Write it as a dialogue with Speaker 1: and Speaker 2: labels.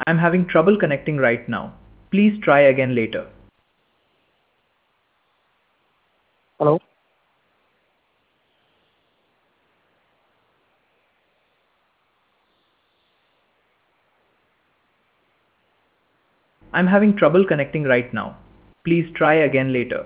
Speaker 1: I'm having trouble connecting right now. Please try again later.
Speaker 2: Hello.
Speaker 1: I'm having trouble connecting right now. Please try again later.